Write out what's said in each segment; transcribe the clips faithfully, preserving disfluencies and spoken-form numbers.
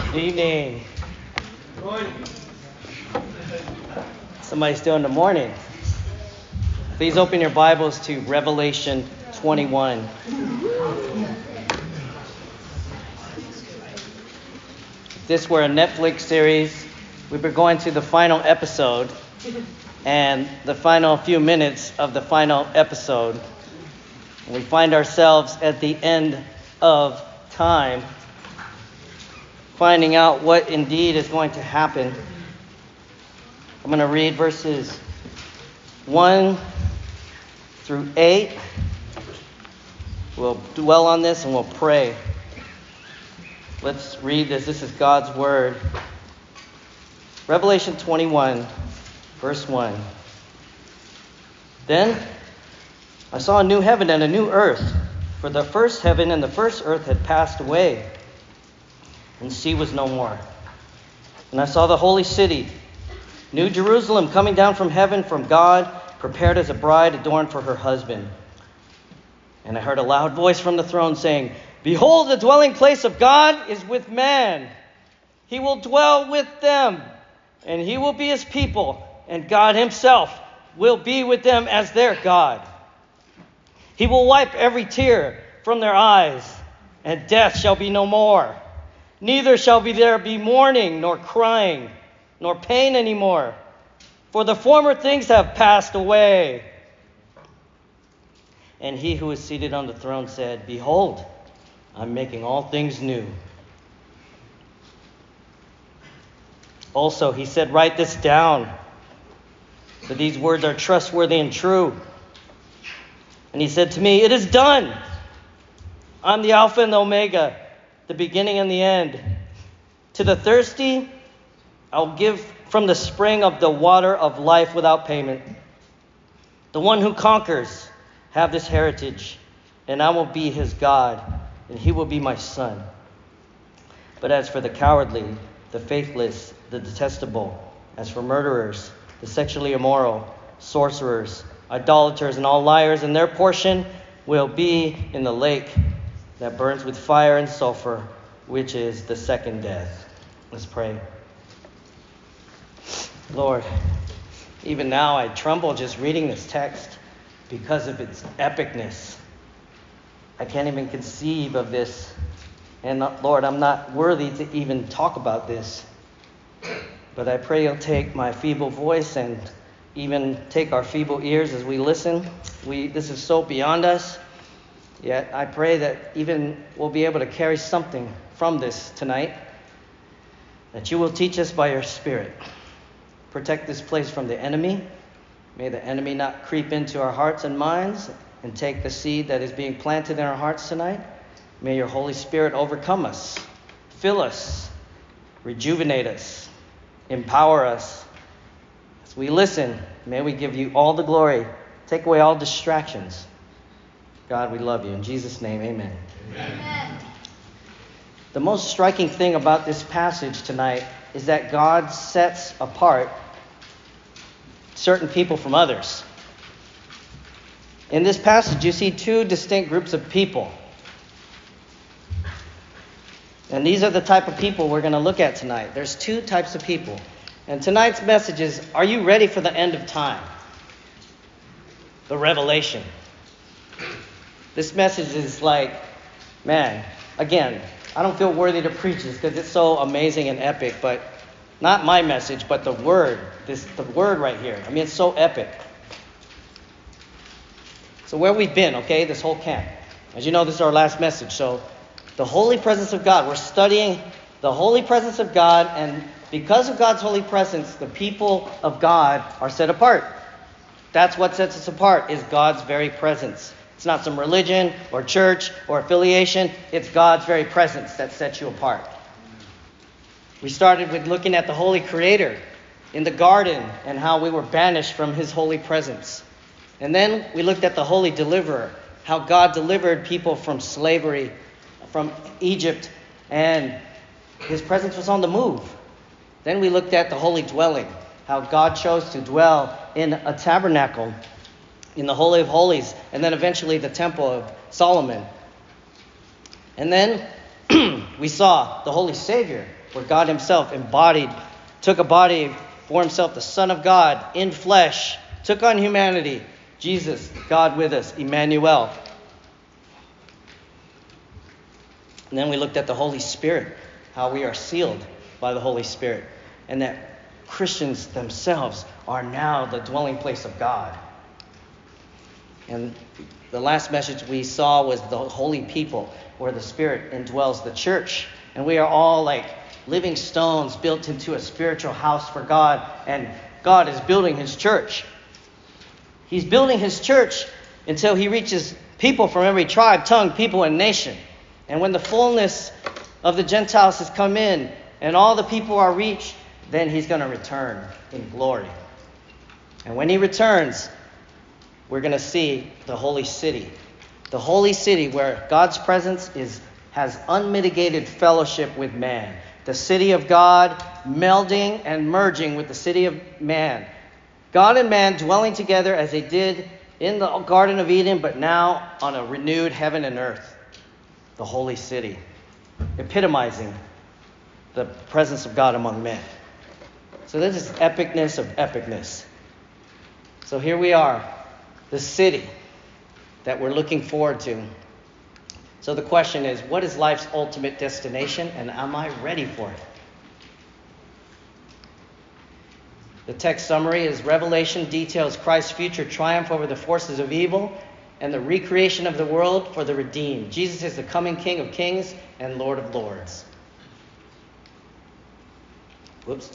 Good evening. Somebody's still in the morning. Please open your Bibles to Revelation twenty-one. If this were a Netflix series, we were going to the final episode and the final few minutes of the final episode. We find ourselves at the end of time, finding out what indeed is going to happen. I'm going to read verses one through eight. We'll dwell on this and we'll pray. Let's read this. This is God's word. Revelation twenty-one, verse one. Then I saw a new heaven and a new earth, for the first heaven and the first earth had passed away, and the sea was no more. And I saw the holy city, New Jerusalem, coming down from heaven from God, prepared as a bride adorned for her husband. And I heard a loud voice from the throne saying, "Behold, the dwelling place of God is with man. He will dwell with them, and he will be his people, and God himself will be with them as their God. He will wipe every tear from their eyes, and death shall be no more. Neither shall be there be mourning, nor crying, nor pain anymore, for the former things have passed away." And he who is seated on the throne said, "Behold, I'm making all things new." Also, he said, "Write this down, for these words are trustworthy and true." And he said to me, "It is done. I'm the Alpha and the Omega, the beginning and the end. To the thirsty, I'll give from the spring of the water of life without payment. The one who conquers have this heritage, and I will be his God, and he will be my son. But as for the cowardly, the faithless, the detestable, as for murderers, the sexually immoral, sorcerers, idolaters, and all liars, and their portion will be in the lake that burns with fire and sulfur, which is the second death." Let's pray. Lord, even now I tremble just reading this text because of its epicness. I can't even conceive of this. And Lord, I'm not worthy to even talk about this. But I pray you'll take my feeble voice and even take our feeble ears as we listen. We this is so beyond us. Yet I pray that even we'll be able to carry something from this tonight, that you will teach us by your Spirit. Protect this place from the enemy. May the enemy not creep into our hearts and minds and take the seed that is being planted in our hearts tonight. May your Holy Spirit overcome us, fill us, rejuvenate us, empower us. As we listen, may we give you all the glory. Take away all distractions. God, we love you. In Jesus' name, amen. Amen. The most striking thing about this passage tonight is that God sets apart certain people from others. In this passage, you see two distinct groups of people. And these are the type of people we're going to look at tonight. There's two types of people. And tonight's message is, are you ready for the end of time? The revelation. This message is like, man, again, I don't feel worthy to preach this because it's so amazing and epic, but not my message, but the word, this the word right here. I mean, it's so epic. So where we've been, okay, this whole camp. As you know, this is our last message. So the holy presence of God. We're studying the holy presence of God, and because of God's holy presence, the people of God are set apart. That's what sets us apart, is God's very presence. It's not some religion or church or affiliation. It's God's very presence that sets you apart. We started with looking at the Holy Creator in the garden and how we were banished from his holy presence. And then we looked at the Holy Deliverer, how God delivered people from slavery, from Egypt, and his presence was on the move. Then we looked at the Holy Dwelling, how God chose to dwell in a tabernacle in the Holy of Holies, and then eventually the Temple of Solomon. And then we saw the Holy Savior, where God himself embodied, took a body for himself, the Son of God in flesh, took on humanity. Jesus, God with us, Emmanuel. And then we looked at the Holy Spirit, how we are sealed by the Holy Spirit, and that Christians themselves are now the dwelling place of God. And the last message we saw was the holy people, where the Spirit indwells the church. And we are all like living stones built into a spiritual house for God. And God is building his church. He's building his church until he reaches people from every tribe, tongue, people, and nation. And when the fullness of the Gentiles has come in and all the people are reached, then he's going to return in glory. And when he returns, we're going to see the holy city. The holy city where God's presence is has unmitigated fellowship with man. The city of God melding and merging with the city of man. God and man dwelling together as they did in the Garden of Eden, but now on a renewed heaven and earth. The holy city, epitomizing the presence of God among men. So this is epicness of epicness. So here we are, the city that we're looking forward to. So the question is, what is life's ultimate destination, and am I ready for it? The text summary is Revelation details Christ's future triumph over the forces of evil and the recreation of the world for the redeemed. Jesus is the coming King of kings and Lord of lords. Whoops.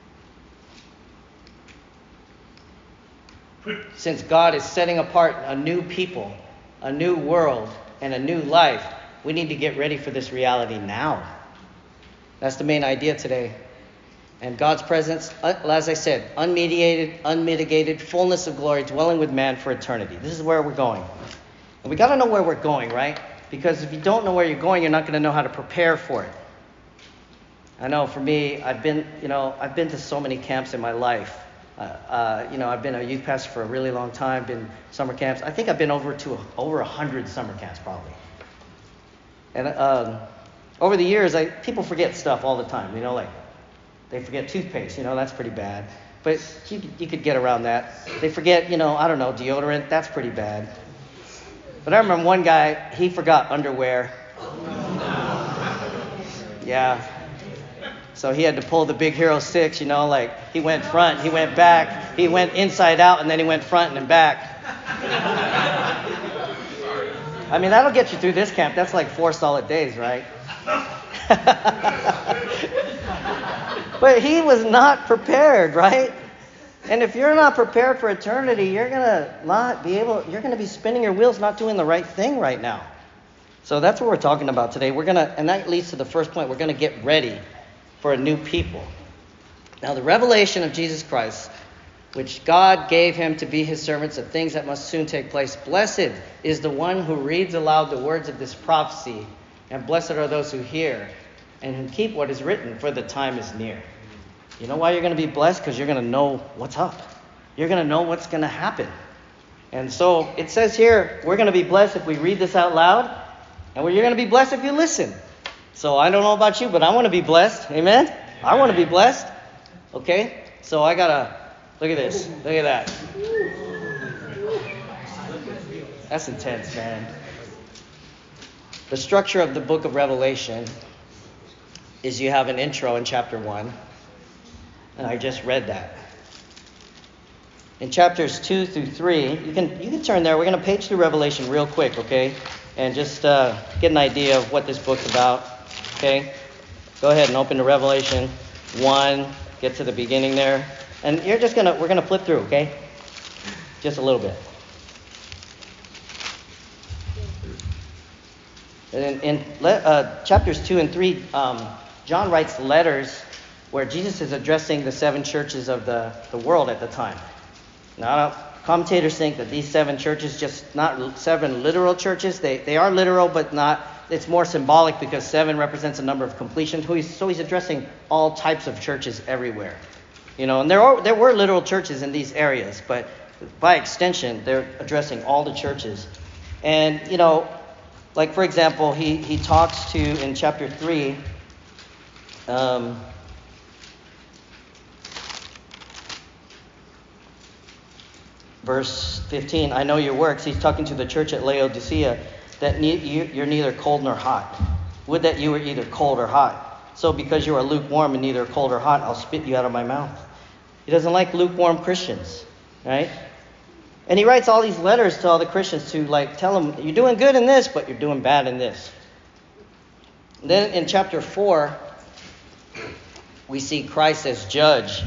Since God is setting apart a new people, a new world, and a new life, we need to get ready for this reality now. That's the main idea today. And God's presence, as I said, unmediated, unmitigated, fullness of glory, dwelling with man for eternity. This is where we're going. And we got to know where we're going, right? Because if you don't know where you're going, you're not going to know how to prepare for it. I know for me, I've been, you know, I've been to so many camps in my life. Uh, uh, you know, I've been a youth pastor for a really long time, been summer camps. I think I've been over to a, over a hundred summer camps probably. And um, over the years, I people forget stuff all the time. You know, like they forget toothpaste. You know, that's pretty bad. But you, you could get around that. They forget, you know, I don't know, deodorant. That's pretty bad. But I remember one guy, he forgot underwear. Yeah. So he had to pull the Big Hero six, you know, like he went front, he went back, he went inside out, and then he went front and back. I mean, that'll get you through this camp. That's like four solid days, right? But he was not prepared, right? And if you're not prepared for eternity, you're gonna not be able, you're gonna be spinning your wheels, not doing the right thing right now. So that's what we're talking about today. We're gonna, and that leads to the first point. We're gonna get ready for a new people. Now, the revelation of Jesus Christ, which God gave him to be his servants of things that must soon take place. Blessed is the one who reads aloud the words of this prophecy, and blessed are those who hear and who keep what is written, for the time is near. You know why you're going to be blessed? Because you're going to know what's up. You're going to know what's going to happen. And so it says here, we're going to be blessed if we read this out loud, and you're going to be blessed if you listen. So I don't know about you, but I want to be blessed. Amen? Amen. I want to be blessed. Okay? So I got to, look at this. Look at that. That's intense, man. The structure of the book of Revelation is you have an intro in chapter one. And I just read that. In chapters two through three, you can you can turn there. We're going to page through Revelation real quick, okay? And just uh, get an idea of what this book's about. Okay, go ahead and open to Revelation one. Get to the beginning there, and you're just gonna we're gonna flip through. Okay, just a little bit. And in, in uh, chapters two and three, um, John writes letters where Jesus is addressing the seven churches of the, the world at the time. Now, commentators think that these seven churches, just not seven literal churches, they they are literal, but not. It's more symbolic because seven represents a number of completion. So he's, so he's addressing all types of churches everywhere. You know, and there are there were literal churches in these areas, but by extension, they're addressing all the churches. And, you know, like, for example, he, he talks to, in chapter three, Um, verse fifteen, I know your works. He's talking to the church at Laodicea, that ne- you, you're neither cold nor hot. Would that you were either cold or hot. So because you are lukewarm and neither cold or hot, I'll spit you out of my mouth. He doesn't like lukewarm Christians, right? And he writes all these letters to all the Christians to like tell them, you're doing good in this, but you're doing bad in this. And then in chapter four, we see Christ as judge.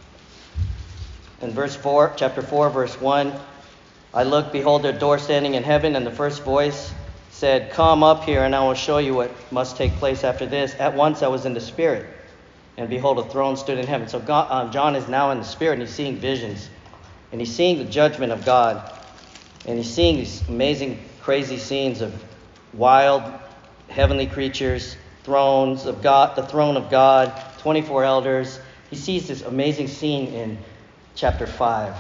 In verse four, chapter four, verse one, I looked, behold, a door standing in heaven, and the first voice said, come up here, and I will show you what must take place after this. At once I was in the Spirit, and behold, a throne stood in heaven. So God, um, John is now in the Spirit, and he's seeing visions. And he's seeing the judgment of God. And he's seeing these amazing, crazy scenes of wild, heavenly creatures, thrones of God, the throne of God, twenty-four elders. He sees this amazing scene in chapter five.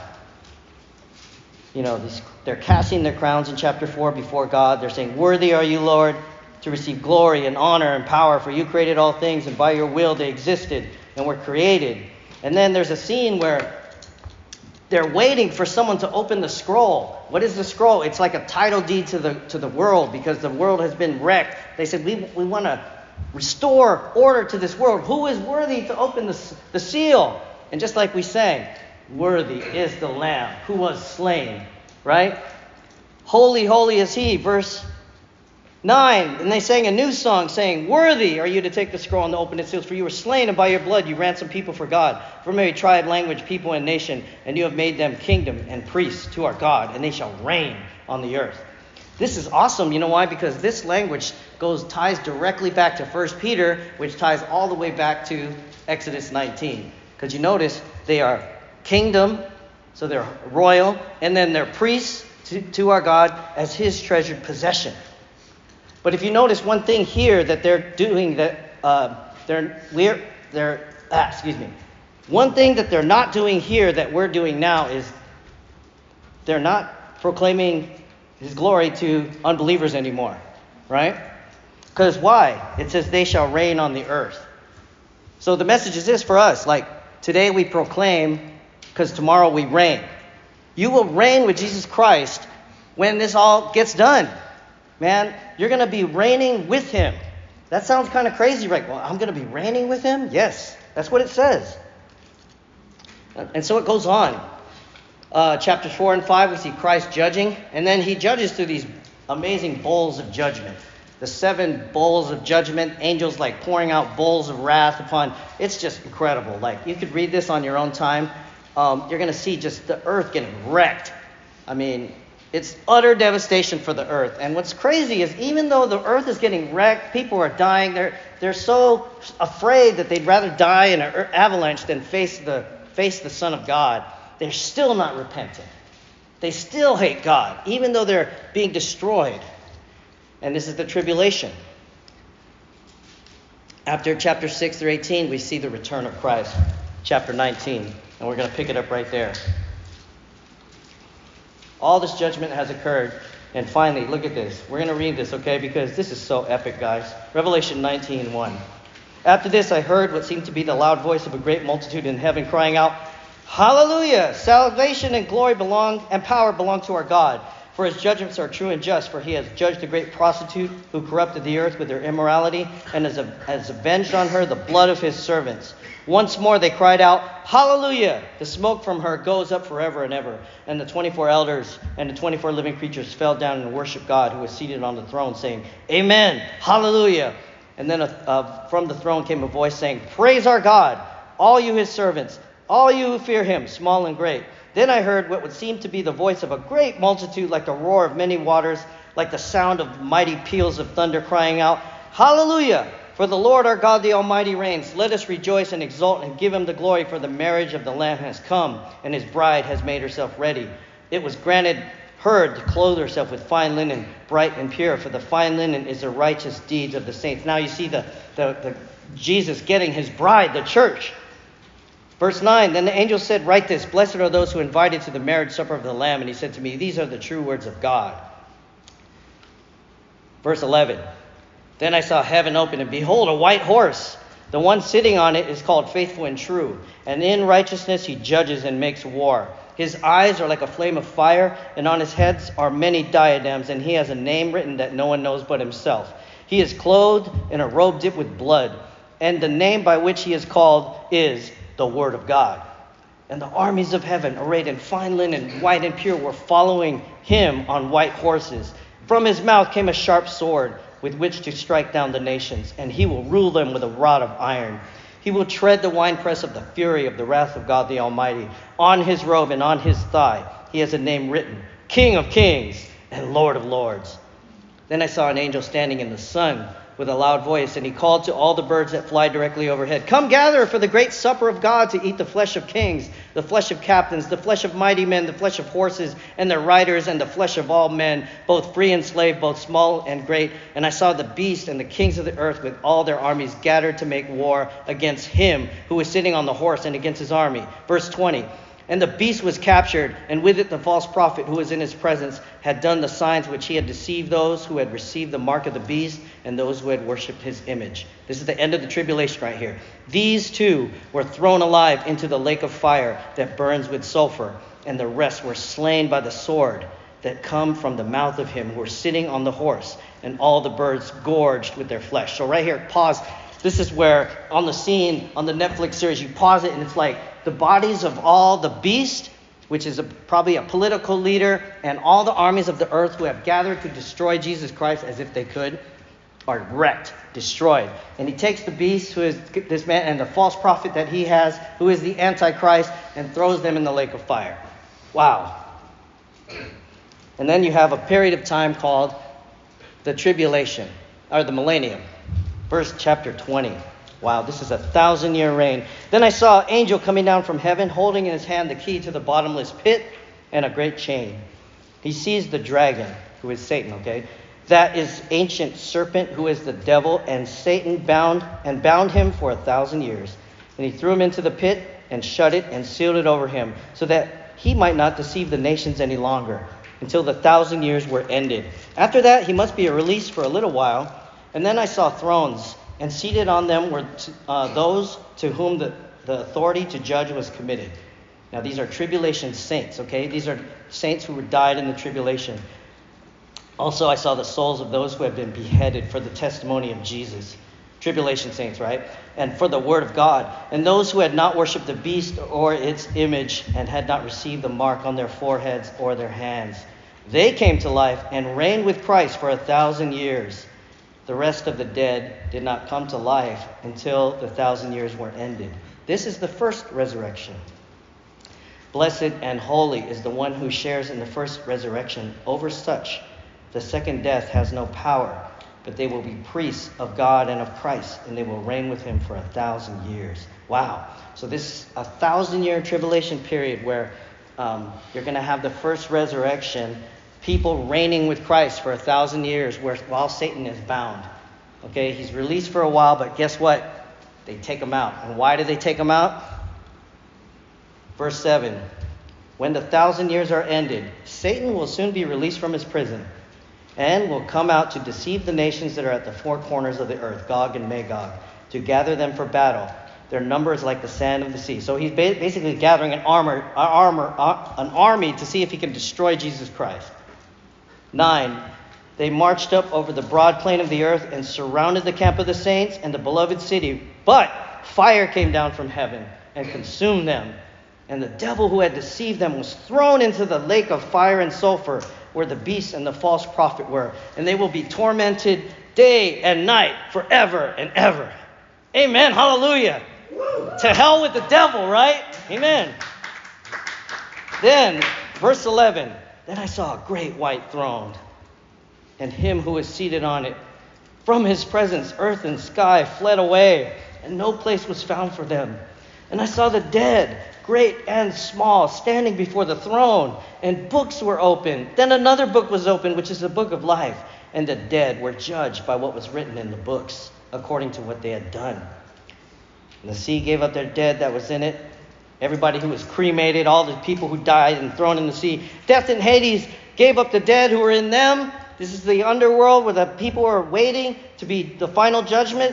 You know, these, they're casting their crowns in chapter four before God. They're saying, worthy are you, Lord, to receive glory and honor and power, for you created all things, and by your will they existed and were created. And then there's a scene where they're waiting for someone to open the scroll. What is the scroll? It's like a title deed to the to the world, because the world has been wrecked. They said, we, we want to restore order to this world. Who is worthy to open the, the seal? And just like we sang, worthy is the Lamb who was slain, right? Holy, holy is he. Verse nine, and they sang a new song saying, worthy are you to take the scroll and to open its seals, for you were slain, and by your blood you ransomed people for God, from every tribe, language, people, and nation, and you have made them kingdom and priests to our God, and they shall reign on the earth. This is awesome. You know why? Because this language goes ties directly back to First Peter, which ties all the way back to Exodus nineteen. Because you notice they are kingdom, so they're royal, and then they're priests to, to our God as his treasured possession. But if you notice one thing here that they're doing, that uh, they're we're they're ah, excuse me, one thing that they're not doing here that we're doing now is they're not proclaiming his glory to unbelievers anymore, right? Because why? It says they shall reign on the earth. So the message is this for us: like today we proclaim, because tomorrow we reign. You will reign with Jesus Christ when this all gets done. Man, you're going to be reigning with him. That sounds kind of crazy, right? Well, I'm going to be reigning with him? Yes, that's what it says. And so it goes on. Uh, chapters four and five, we see Christ judging. And then he judges through these amazing bowls of judgment. The seven bowls of judgment, angels like pouring out bowls of wrath upon. It's just incredible. Like, you could read this on your own time. Um, you're going to see just the earth getting wrecked. I mean, it's utter devastation for the earth. And what's crazy is even though the earth is getting wrecked, people are dying. They're they're so afraid that they'd rather die in an avalanche than face the face the Son of God. They're still not repentant. They still hate God, even though they're being destroyed. And this is the tribulation. After chapter six through eighteen, we see the return of Christ. Chapter nineteen. And we're going to pick it up right there. All this judgment has occurred. And finally, look at this. We're going to read this, okay? Because this is so epic, guys. Revelation nineteen one. After this, I heard what seemed to be the loud voice of a great multitude in heaven crying out, Hallelujah! Salvation and glory belong and power belong to our God. For his judgments are true and just. For he has judged the great prostitute who corrupted the earth with her immorality and has, has avenged on her the blood of his servants. Once more they cried out, Hallelujah! The smoke from her goes up forever and ever. And the twenty-four elders and the twenty-four living creatures fell down and worshiped God who was seated on the throne, saying, Amen! Hallelujah! And then uh, from the throne came a voice saying, Praise our God, all you his servants, all you who fear him, small and great. Then I heard what would seem to be the voice of a great multitude, like the roar of many waters, like the sound of mighty peals of thunder, crying out, Hallelujah! For the Lord our God the Almighty reigns. Let us rejoice and exult and give him the glory, for the marriage of the Lamb has come, and his bride has made herself ready. It was granted her to clothe herself with fine linen, bright and pure, for the fine linen is the righteous deeds of the saints. Now you see the, the, the Jesus getting his bride, the church. Verse nine, then the angel said, Write this, blessed are those who are invited to the marriage supper of the Lamb. And he said to me, These are the true words of God. Verse eleven, then I saw heaven open, and behold, a white horse. The one sitting on it is called Faithful and True, and in righteousness he judges and makes war. His eyes are like a flame of fire, and on his heads are many diadems, and he has a name written that no one knows but himself. He is clothed in a robe dipped with blood, and the name by which he is called is the Word of God. And the armies of heaven, arrayed in fine linen, white and pure, were following him on white horses. From his mouth came a sharp sword, with which to strike down the nations, and he will rule them with a rod of iron. He will tread the winepress of the fury of the wrath of God the Almighty. On his robe and on his thigh he has a name written, King of Kings and Lord of Lords. Then I saw an angel standing in the sun with a loud voice, and he called to all the birds that fly directly overhead, Come gather for the great supper of God, to eat the flesh of kings, the flesh of captains, the flesh of mighty men, the flesh of horses and their riders, and the flesh of all men, both free and slave, both small and great. And I saw the beast and the kings of the earth with all their armies gathered to make war against him who was sitting on the horse and against his army. Verse twenty. And the beast was captured, and with it the false prophet who was in his presence had done the signs which he had deceived those who had received the mark of the beast and those who had worshipped his image. This is the end of the tribulation right here. These two were thrown alive into the lake of fire that burns with sulfur, and the rest were slain by the sword that come from the mouth of him who was sitting on the horse, and all the birds gorged with their flesh. So right here, pause. This is where on the scene, on the Netflix series, you pause it and it's like the bodies of all the beast, which is a, probably a political leader, and all the armies of the earth who have gathered to destroy Jesus Christ as if they could, are wrecked, destroyed. And he takes the beast, who is this man, and the false prophet that he has, who is the Antichrist, and throws them in the lake of fire. Wow. And then you have a period of time called the tribulation, or the millennium. Verse chapter twenty. Wow, this is a thousand year reign. Then I saw an angel coming down from heaven, holding in his hand the key to the bottomless pit and a great chain. He seized the dragon, who is Satan, okay? That is ancient serpent, who is the devil, and Satan bound and bound him for a thousand years. And he threw him into the pit and shut it and sealed it over him, so that he might not deceive the nations any longer, until the thousand years were ended. After that, he must be released for a little while. And then I saw thrones, and seated on them were t- uh, those to whom the, the authority to judge was committed. Now, these are tribulation saints, okay? These are saints who died in the tribulation. Also, I saw the souls of those who had been beheaded for the testimony of Jesus. Tribulation saints, right? And for the word of God. And those who had not worshipped the beast or its image and had not received the mark on their foreheads or their hands. They came to life and reigned with Christ for a thousand years. The rest of the dead did not come to life until the thousand years were ended. This is the first resurrection. Blessed and holy is the one who shares in the first resurrection. Over such, the second death has no power, but they will be priests of God and of Christ, and they will reign with him for a thousand years. Wow. So this is a thousand year tribulation period where um, you're going to have the first resurrection, people reigning with Christ for a thousand years where, while Satan is bound. Okay, he's released for a while, but guess what? They take him out. And why do they take him out? Verse seven. When the thousand years are ended, Satan will soon be released from his prison and will come out to deceive the nations that are at the four corners of the earth, Gog and Magog, to gather them for battle. Their number is like the sand of the sea. So he's basically gathering an armor, an armor, an army to see if he can destroy Jesus Christ. Nine, they marched up over the broad plain of the earth and surrounded the camp of the saints and the beloved city. But fire came down from heaven and consumed them. And the devil who had deceived them was thrown into the lake of fire and sulfur, where the beast and the false prophet were. And they will be tormented day and night forever and ever. Amen. Hallelujah. To hell with the devil, right? Amen. Then, verse eleven. Then I saw a great white throne, and him who was seated on it. From his presence, earth and sky fled away, and no place was found for them. And I saw the dead, great and small, standing before the throne, and books were opened. Then another book was opened, which is the book of life, and the dead were judged by what was written in the books, according to what they had done. And the sea gave up their dead that was in it. Everybody who was cremated, all the people who died and thrown in the sea. Death and Hades gave up the dead who were in them. This is the underworld where the people are waiting to be the final judgment.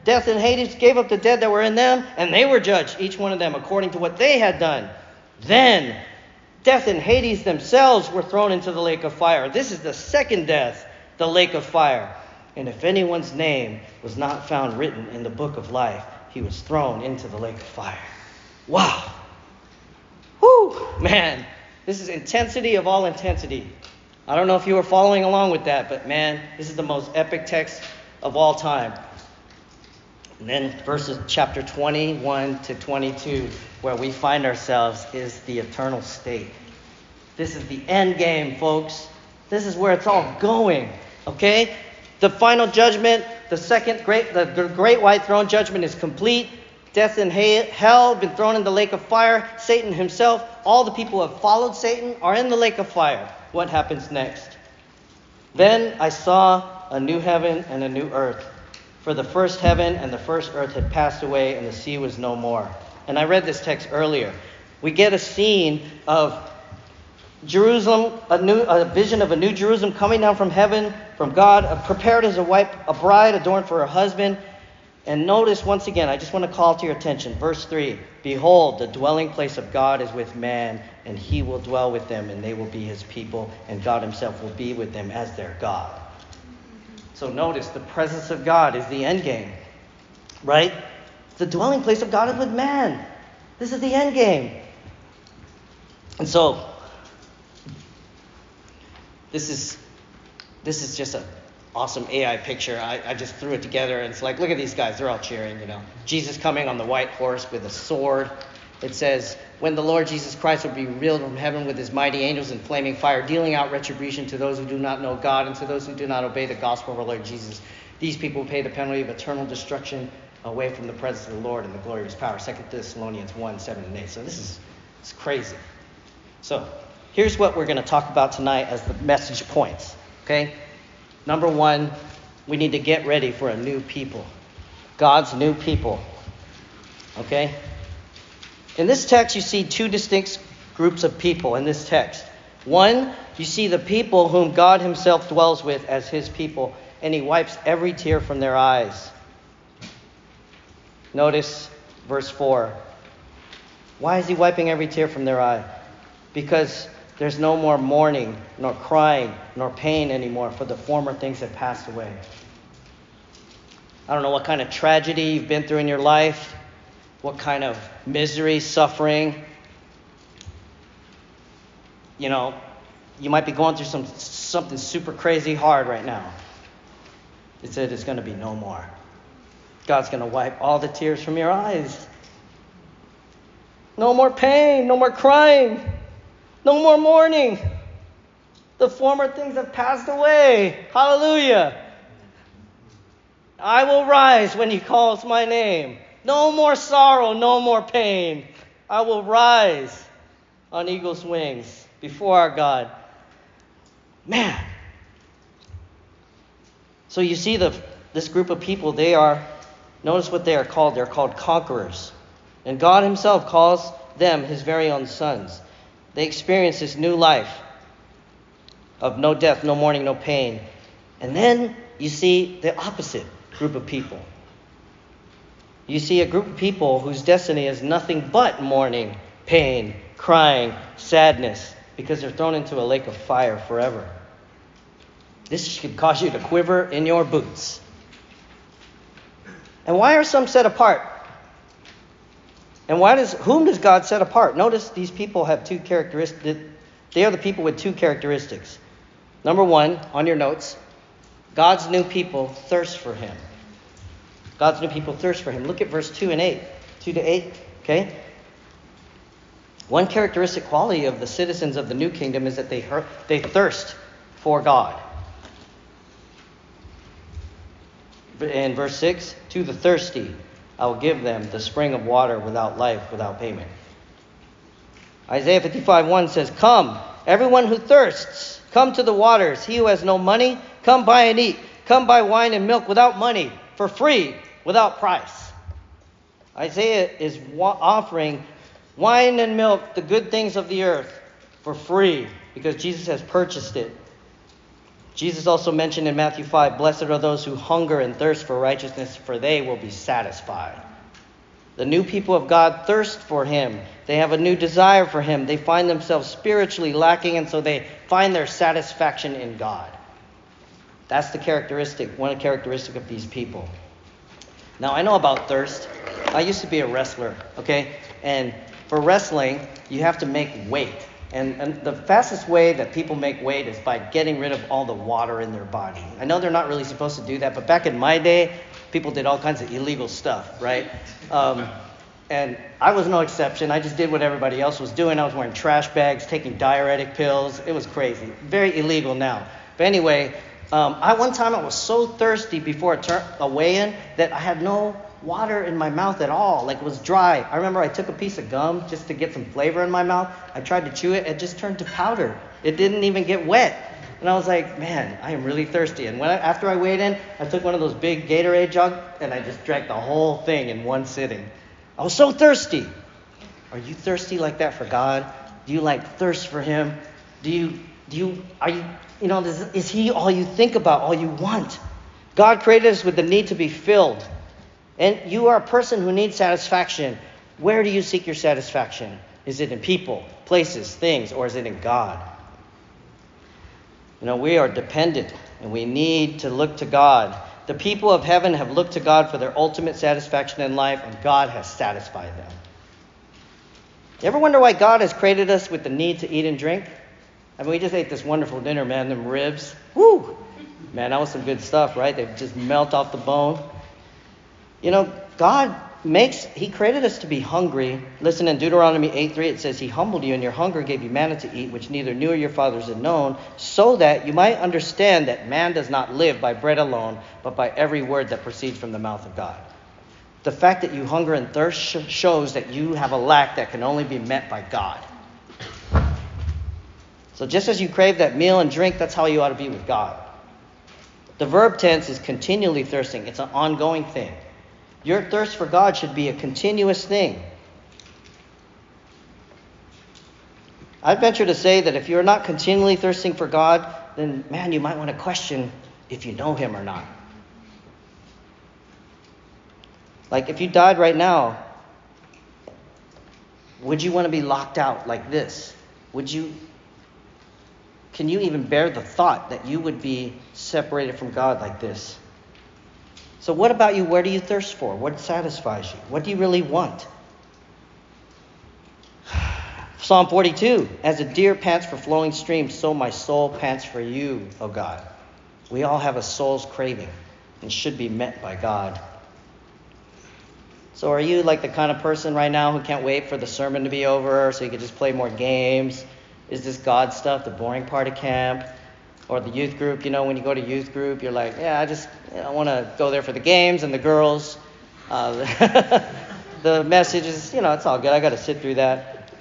Death and Hades gave up the dead that were in them, and they were judged, each one of them, according to what they had done. Then death and Hades themselves were thrown into the lake of fire. This is the second death, the lake of fire. And if anyone's name was not found written in the book of life, he was thrown into the lake of fire. Wow. Whew, man, this is intensity of all intensity. I don't know if you were following along with that, but man, this is the most epic text of all time. And then verses chapter twenty-one to twenty-two, where we find ourselves, is the eternal state. This is the end game, folks. This is where it's all going, okay? The final judgment, the second great, the, the great white throne judgment is complete. Death and hell have been thrown in the lake of fire. Satan himself, all the people who have followed Satan are in the lake of fire. What happens next? Then I saw a new heaven and a new earth. For the first heaven and the first earth had passed away, and the sea was no more. And I read this text earlier. We get a scene of Jerusalem, a new a vision of a new Jerusalem coming down from heaven, from God, uh, prepared as a wife, a bride adorned for her husband. And notice once again, I just want to call to your attention, verse three. Behold, the dwelling place of God is with man, and he will dwell with them, and they will be his people, and God himself will be with them as their God. So notice, the presence of God is the end game, right? The dwelling place of God is with man. This is the end game. And so, this is this is just an awesome A I picture. I, I just threw it together, and it's like, look at these guys. They're all cheering, you know. Jesus coming on the white horse with a sword. It says, when the Lord Jesus Christ will be revealed from heaven with his mighty angels in flaming fire, dealing out retribution to those who do not know God and to those who do not obey the gospel of our Lord Jesus. These people pay the penalty of eternal destruction away from the presence of the Lord and the glory of his power. Second Thessalonians one, seven and eight. So this is it's crazy. So here's what we're going to talk about tonight as the message points. Okay? Number one, we need to get ready for a new people. God's new people. Okay? In this text, you see two distinct groups of people in this text. One, you see the people whom God himself dwells with as his people, and he wipes every tear from their eyes. Notice verse four. Why is he wiping every tear from their eye? Because there's no more mourning, nor crying, nor pain anymore, for the former things have passed away. I don't know what kind of tragedy you've been through in your life, what kind of misery, suffering. You know, you might be going through some something super crazy hard right now. It said it's going to be no more. God's going to wipe all the tears from your eyes. No more pain, no more crying. No more mourning. The former things have passed away. Hallelujah. I will rise when he calls my name. No more sorrow, no more pain. I will rise on eagle's wings before our God. Man. So you see the this group of people, they are, notice what they are called. They're called conquerors. And God himself calls them his very own sons. They experience this new life of no death, no mourning, no pain. And then you see the opposite group of people. You see a group of people whose destiny is nothing but mourning, pain, crying, sadness, because they're thrown into a lake of fire forever. This should cause you to quiver in your boots. And why are some set apart? And why does whom does God set apart? Notice these people have two characteristics. They are the people with two characteristics. Number one, on your notes, God's new people thirst for him. God's new people thirst for him. Look at verse two and eight. two to eight, okay? One characteristic quality of the citizens of the new kingdom is that they they thirst for God. In verse six, to the thirsty, I will give them the spring of water without life, without payment. Isaiah fifty-five one says, come, everyone who thirsts, come to the waters. He who has no money, come buy and eat. Come buy wine and milk without money, for free, without price. Isaiah is wa- offering wine and milk, the good things of the earth, for free, because Jesus has purchased it. Jesus also mentioned in Matthew five, blessed are those who hunger and thirst for righteousness, for they will be satisfied. The new people of God thirst for him. They have a new desire for him. They find themselves spiritually lacking, and so they find their satisfaction in God. That's the characteristic, one characteristic of these people. Now, I know about thirst. I used to be a wrestler, okay? And for wrestling, you have to make weight. And, and the fastest way that people make weight is by getting rid of all the water in their body. I know they're not really supposed to do that, but back in my day, people did all kinds of illegal stuff, right? Um, and I was no exception. I just did what everybody else was doing. I was wearing trash bags, taking diuretic pills. It was crazy. Very illegal now. But anyway, um, I one time I was so thirsty before a, tur- a weigh-in that I had no water in my mouth at all. Like, it was dry. I remember I took a piece of gum just to get some flavor in my mouth. I tried to chew it. It just turned to powder. It didn't even get wet. And I was like, man, I am really thirsty. And when I, after I weighed in, I took one of those big Gatorade jugs and I just drank the whole thing in one sitting. I was so thirsty. Are you thirsty like that for God? Do you like thirst for him? Do you, do you, are you, you know, is, is he all you think about, all you want? God created us with the need to be filled. And you are a person who needs satisfaction. Where do you seek your satisfaction? Is it in people, places, things, or is it in God? You know, we are dependent and we need to look to God. The people of heaven have looked to God for their ultimate satisfaction in life, and God has satisfied them. You ever wonder why God has created us with the need to eat and drink? I mean, we just ate this wonderful dinner, man, them ribs. Woo! Man, that was some good stuff, right? They just melt off the bone. You know, God makes, he created us to be hungry. Listen, in Deuteronomy eight three, it says, he humbled you, and your hunger gave you manna to eat, which neither you or your fathers had known, so that you might understand that man does not live by bread alone, but by every word that proceeds from the mouth of God. The fact that you hunger and thirst sh- shows that you have a lack that can only be met by God. So just as you crave that meal and drink, that's how you ought to be with God. The verb tense is continually thirsting. It's an ongoing thing. Your thirst for God should be a continuous thing. I'd venture to say that if you're not continually thirsting for God, then, man, you might want to question if you know him or not. Like, if you died right now, would you want to be locked out like this? Would you, can you even bear the thought that you would be separated from God like this? So what about you? Where do you thirst for? What satisfies you? What do you really want? Psalm forty-two, as a deer pants for flowing streams, so my soul pants for you, O God. We all have a soul's craving and should be met by God. So are you like the kind of person right now who can't wait for the sermon to be over so you can just play more games? Is this God stuff the boring part of camp? Or the youth group, you know, when you go to youth group, you're like, yeah, I just you know, I want to go there for the games and the girls. Uh, the messages, you know, it's all good. I got to sit through that.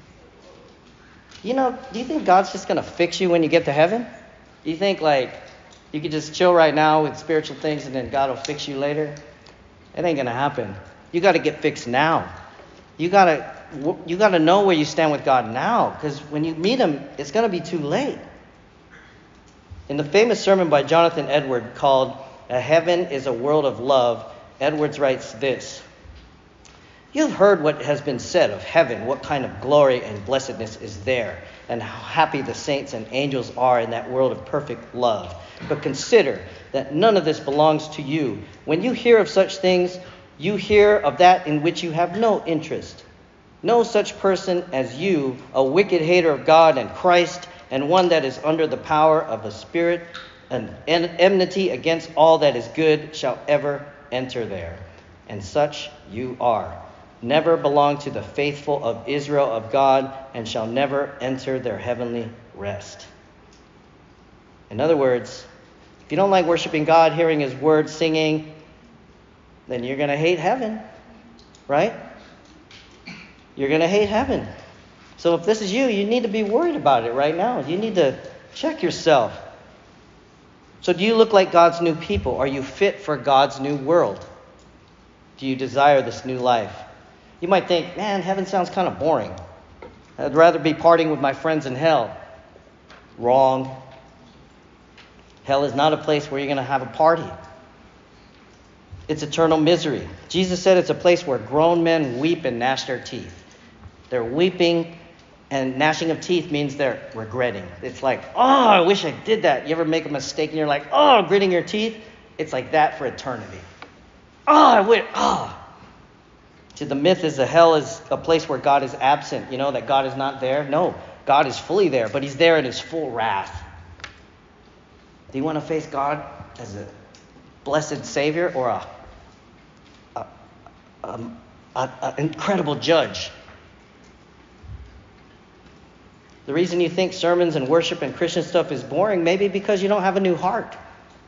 You know, do you think God's just going to fix you when you get to heaven? Do you think, like, you could just chill right now with spiritual things and then God will fix you later? It ain't going to happen. You got to get fixed now. You got to you got to know where you stand with God now, because when you meet him, it's going to be too late. In the famous sermon by Jonathan Edwards called A Heaven is a World of Love, Edwards writes this: you've heard what has been said of heaven, what kind of glory and blessedness is there, and how happy the saints and angels are in that world of perfect love. But consider that none of this belongs to you. When you hear of such things, you hear of that in which you have no interest. No such person as you, a wicked hater of God and Christ, and one that is under the power of a spirit and enmity against all that is good, shall ever enter there. And such you are. Never belong to the faithful of Israel of God, and shall never enter their heavenly rest. In other words, if you don't like worshiping God, hearing his word, singing, then you're going to hate heaven, right? You're going to hate heaven. So if this is you, you need to be worried about it right now. You need to check yourself. So do you look like God's new people? Are you fit for God's new world? Do you desire this new life? You might think, man, heaven sounds kind of boring. I'd rather be partying with my friends in hell. Wrong. Hell is not a place where you're going to have a party. It's eternal misery. Jesus said it's a place where grown men weep and gnash their teeth. They're weeping, and gnashing of teeth means they're regretting. It's like, oh, I wish I did that. You ever make a mistake and you're like, oh, gritting your teeth? It's like that for eternity. Oh, I wish, oh. See, the myth is that hell is a place where God is absent. You know, that God is not there? No, God is fully there, but he's there in his full wrath. Do you want to face God as a blessed Savior or a, a, a, a, a incredible judge? The reason you think sermons and worship and Christian stuff is boring, maybe because you don't have a new heart.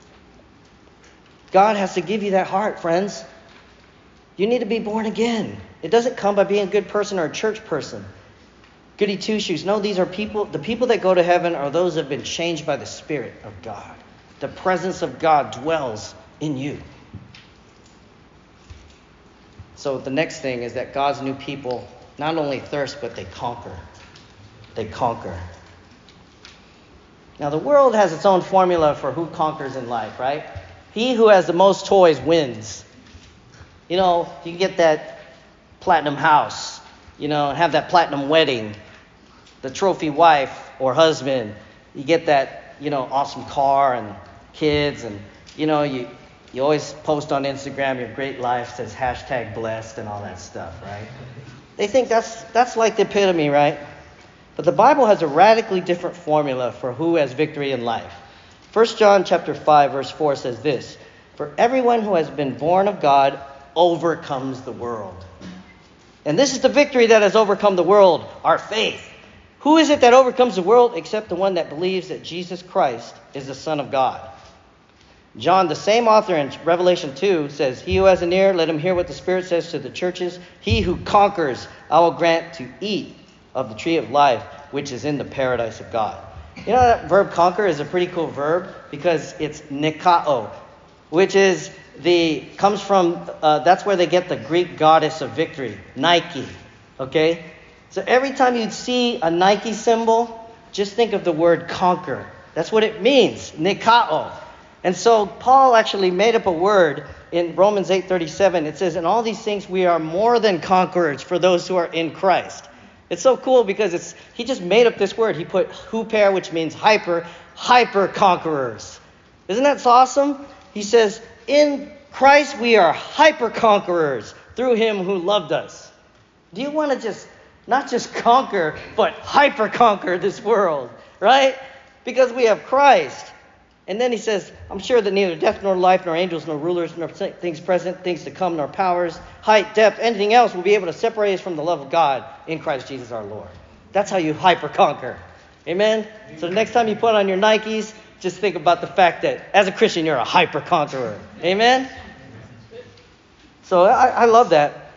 God has to give you that heart, friends. You need to be born again. It doesn't come by being a good person or a church person. Goody two-shoes. No, these are people. The people that go to heaven are those that have been changed by the Spirit of God. The presence of God dwells in you. So the next thing is that God's new people not only thirst, but they conquer. They conquer. Now, the world has its own formula for who conquers in life, right? He who has the most toys wins. You know, you get that platinum house, you know, and have that platinum wedding, the trophy wife or husband. You get that, you know, awesome car and kids, and, you know, you, you always post on Instagram your great life, says hashtag blessed and all that stuff, right? They think that's that's like the epitome, right? But the Bible has a radically different formula for who has victory in life. First John chapter five, verse four says this: "For everyone who has been born of God overcomes the world." And this is the victory that has overcome the world, our faith. Who is it that overcomes the world except the one that believes that Jesus Christ is the Son of God? John, the same author in Revelation two, says, "He who has an ear, let him hear what the Spirit says to the churches. He who conquers, I will grant to eat of the tree of life, which is in the paradise of God." You know, that verb conquer is a pretty cool verb because it's nikao, which is the comes from uh, that's where they get the Greek goddess of victory, Nike. Okay, so every time you see a Nike symbol, just think of the word conquer. That's what it means, nikao. And so Paul actually made up a word in Romans eight thirty-seven. It says, "In all these things we are more than conquerors for those who are in Christ." It's so cool because it's he just made up this word. He put huper, which means hyper, hyper conquerors. Isn't that so awesome? He says, in Christ we are hyper conquerors through him who loved us. Do you want to just not just conquer, but hyper conquer this world, right? Because we have Christ. And then he says, "I'm sure that neither death nor life, nor angels, nor rulers, nor things present, things to come, nor powers, height, depth, anything else will be able to separate us from the love of God in Christ Jesus our Lord." That's how you hyper conquer. Amen? So the next time you put on your Nikes, just think about the fact that as a Christian, you're a hyper conqueror. Amen? So I, I love that.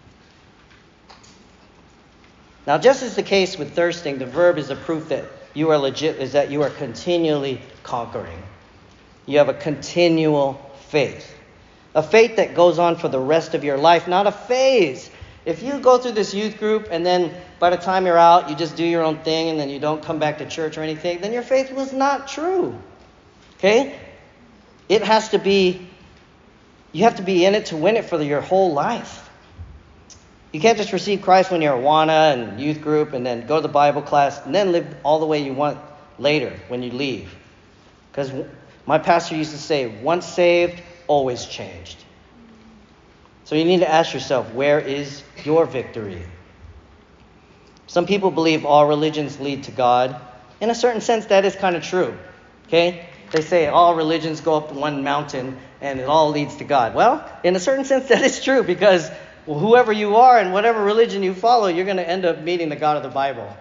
Now, just as the case with thirsting, the verb is a proof that you are legit, is that you are continually conquering. You have a continual faith. A faith that goes on for the rest of your life, not a phase. If you go through this youth group and then by the time you're out, you just do your own thing and then you don't come back to church or anything, then your faith was not true. Okay? It has to be, you have to be in it to win it for your whole life. You can't just receive Christ when you're a Awana and youth group and then go to the Bible class and then live all the way you want later when you leave. Because my pastor used to say, once saved, always changed. So you need to ask yourself, where is your victory? Some people believe all religions lead to God. In a certain sense, that is kind of true. Okay? They say all religions go up one mountain and it all leads to God. Well, in a certain sense, that is true because well, whoever you are and whatever religion you follow, you're going to end up meeting the God of the Bible.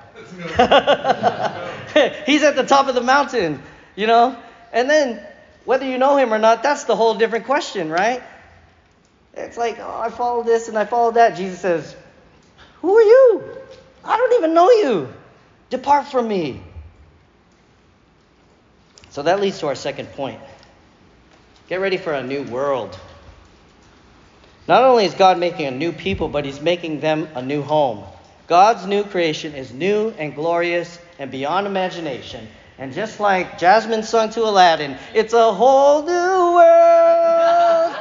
He's at the top of the mountain, you know? And then whether you know him or not, that's the whole different question, right? It's like, oh, I follow this and I follow that. Jesus says, who are you? I don't even know you. Depart from me. So that leads to our second point. Get ready for a new world. Not only is God making a new people, but he's making them a new home. God's new creation is new and glorious and beyond imagination. And just like Jasmine sung to Aladdin, it's a whole new world.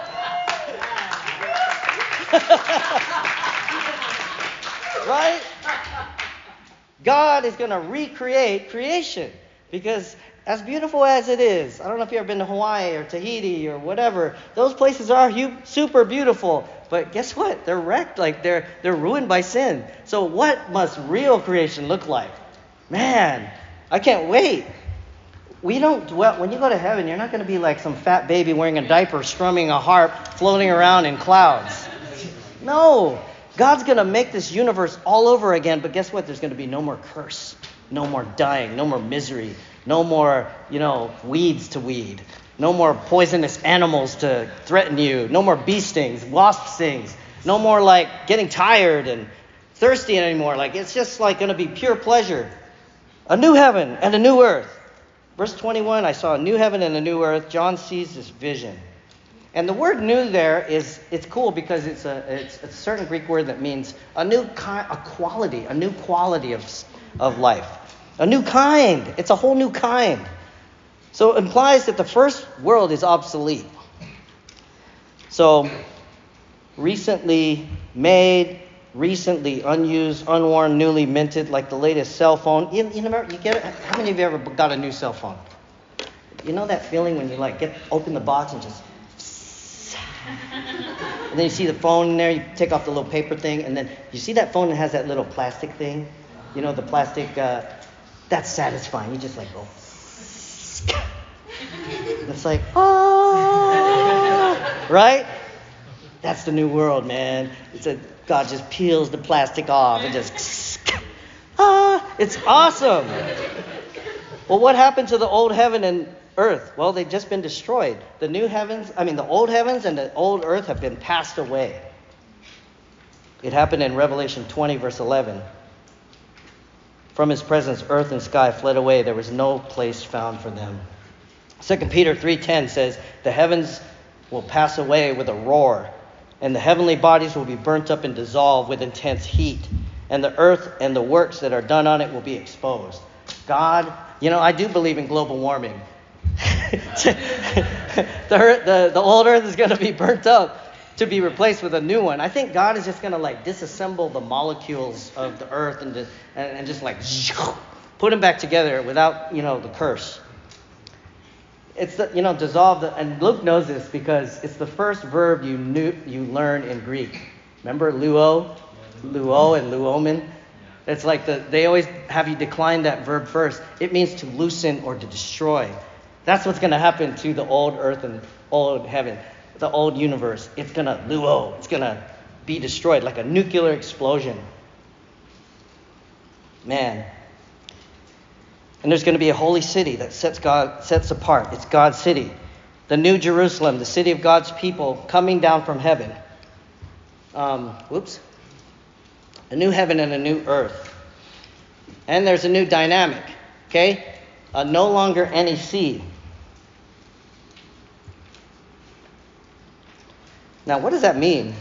Right? God is going to recreate creation because as beautiful as it is, I don't know if you've ever been to Hawaii or Tahiti or whatever, those places are hu- super beautiful. But guess what? They're wrecked. Like they're they're ruined by sin. So what must real creation look like? Man, I can't wait. We don't dwell, when you go to heaven, you're not going to be like some fat baby wearing a diaper, strumming a harp, floating around in clouds. No. God's going to make this universe all over again, but guess what? There's going to be no more curse, no more dying, no more misery, no more, you know, weeds to weed, no more poisonous animals to threaten you, no more bee stings, wasp stings, no more like getting tired and thirsty anymore. Like it's just like going to be pure pleasure. A new heaven and a new earth. Verse twenty-one, I saw a new heaven and a new earth. John sees this vision. And the word new there is, it's cool because it's a it's a certain Greek word that means a new kind, a quality, a new quality of, of life. A new kind. It's a whole new kind. So it implies that the first world is obsolete. So recently made, recently unused, unworn, newly minted, like the latest cell phone. You, you remember, you get it? How many of you ever got a new cell phone? You know that feeling when you like get open the box and just and then you see the phone in there, you take off the little paper thing, and then you see that phone that has that little plastic thing. You know, the plastic, uh, that's satisfying. You just like go. It's like, oh, right? That's the new world, man. It's a, God just peels the plastic off and just, ah, it's awesome. Well, what happened to the old heaven and earth? Well, they've just been destroyed. The new heavens, I mean, the old heavens and the old earth have been passed away. It happened in Revelation twenty, verse eleven. From his presence, earth and sky fled away. There was no place found for them. Second Peter three ten says, the heavens will pass away with a roar, and the heavenly bodies will be burnt up and dissolved with intense heat, and the earth and the works that are done on it will be exposed. God, you know, I do believe in global warming. the, earth, the, the old earth is going to be burnt up to be replaced with a new one. I think God is just going to like disassemble the molecules of the earth and, and, and just like put them back together without, you know, the curse. It's the, you know, dissolve the, and Luke knows this because it's the first verb you knew, you learn in Greek. Remember luo, luo and luomen? It's like the, they always have you decline that verb first. It means to loosen or to destroy. That's what's going to happen to the old earth and old heaven, the old universe. It's going to luo. It's going to be destroyed like a nuclear explosion. Man. And there's going to be a holy city that sets God sets apart. It's God's city. The new Jerusalem, the city of God's people coming down from heaven. Um, whoops. A new heaven and a new earth. And there's a new dynamic. Okay? Uh, no longer any sea. Now, what does that mean?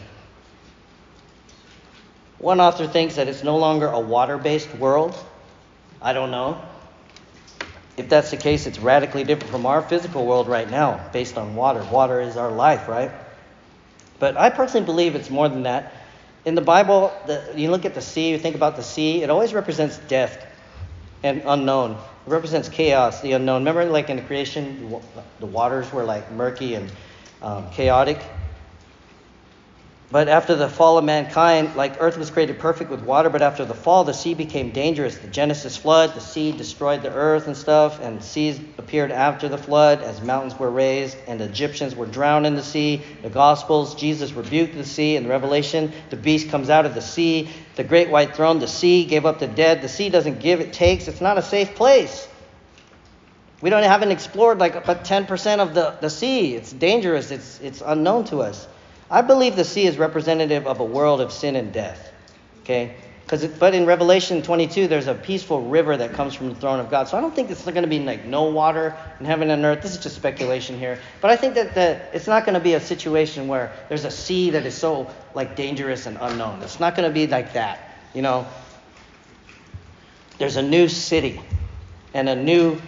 One author thinks that it's no longer a water-based world. I don't know. If that's the case, it's radically different from our physical world right now, based on water. Water is our life, right? But I personally believe it's more than that. In the Bible, the, you look at the sea, you think about the sea, it always represents death and unknown. It represents chaos, the unknown. Remember, like in the creation, the waters were like murky and um, chaotic. But after the fall of mankind, like earth was created perfect with water, but after the fall, the sea became dangerous. The Genesis flood, the sea destroyed the earth and stuff, and seas appeared after the flood as mountains were raised, and the Egyptians were drowned in the sea. The Gospels, Jesus rebuked the sea. In Revelation, the beast comes out of the sea. The great white throne, the sea gave up the dead. The sea doesn't give, it takes. It's not a safe place. We don't haven't explored like about ten percent of the, the sea. It's dangerous. It's it's unknown to us. I believe the sea is representative of a world of sin and death. Okay? Because but in Revelation twenty-two, there's a peaceful river that comes from the throne of God. So I don't think it's going to be like no water in heaven and earth. This is just speculation here. But I think that the, it's not going to be a situation where there's a sea that is so like dangerous and unknown. It's not going to be like that. You know, there's a new city and a new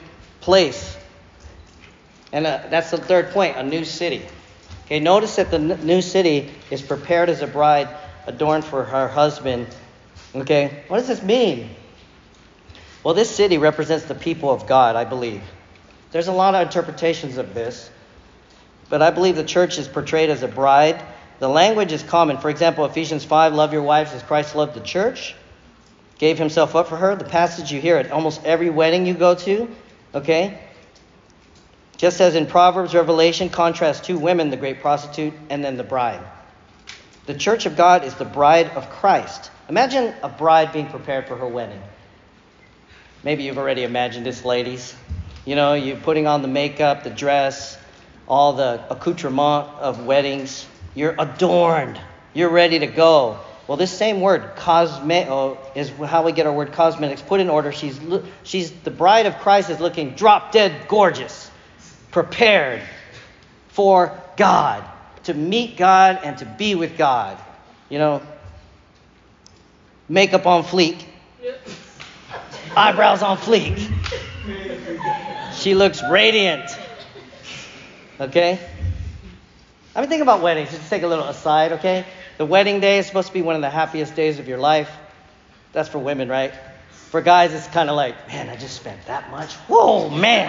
place. And uh, that's the third point, a new city. Okay, notice that the n- new city is prepared as a bride adorned for her husband. Okay, what does this mean? Well, this city represents the people of God, I believe. There's a lot of interpretations of this, but I believe the church is portrayed as a bride. The language is common. For example, Ephesians five, love your wives as Christ loved the church, gave himself up for her. The passage you hear at almost every wedding you go to, okay? Just as in Proverbs, Revelation contrasts two women, the great prostitute and then the bride. The church of God is the bride of Christ. Imagine a bride being prepared for her wedding. Maybe you've already imagined this, ladies. You know, you're putting on the makeup, the dress, all the accoutrement of weddings. You're adorned. You're ready to go. Well, this same word, cosmeo, is how we get our word cosmetics. Put in order, she's she's the bride of Christ is looking drop dead gorgeous, prepared for God, to meet God and to be with God. You know, makeup on fleek, eyebrows on fleek. She looks radiant. Okay? I mean, think about weddings. Just take a little aside, okay? The wedding day is supposed to be one of the happiest days of your life. That's for women, right? For guys, it's kind of like, man, I just spent that much. Whoa, man.